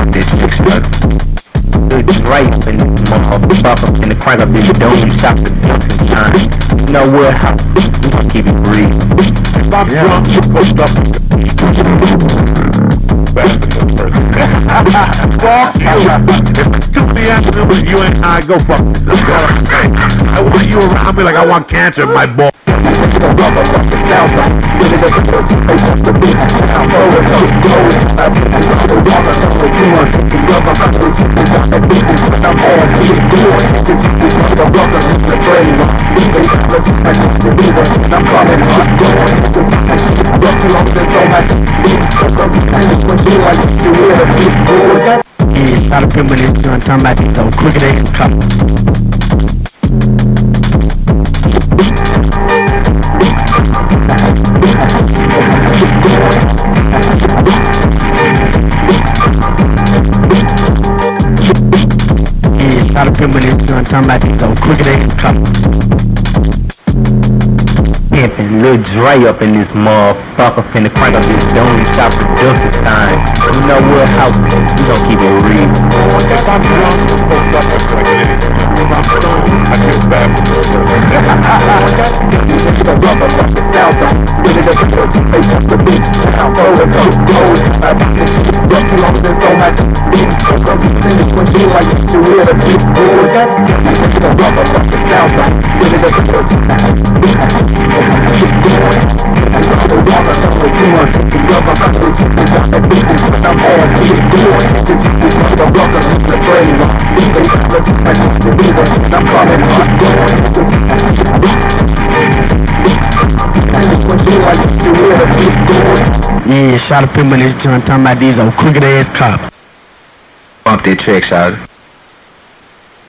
Bump this trick, son. It's right up in this motherfucker. And the crank up this dome, stop the dumping time. You know what? How we gonna keep it real. If I'm drunk, you pushed up. Fuck you. If it's 2 in the afternoon, you and I go fuck yourself. I want you around me like I want cancer in my ball. Yeah, try to put me in this joint, talking about these old crooked ass cops. Yeah, try to put me in this joint, talking about these old crooked ass cops. Pimpin' Lil Dre up in this motherfucker, finna crank up this dome, stop the dumping time. You know what? How we gon' keep it real. If I'm drunk, you pushed up. If I'm stoned, I get back. Yeah, shot a pimp in this joint, talking about these old crooked ass cops. Bump that trick, shout.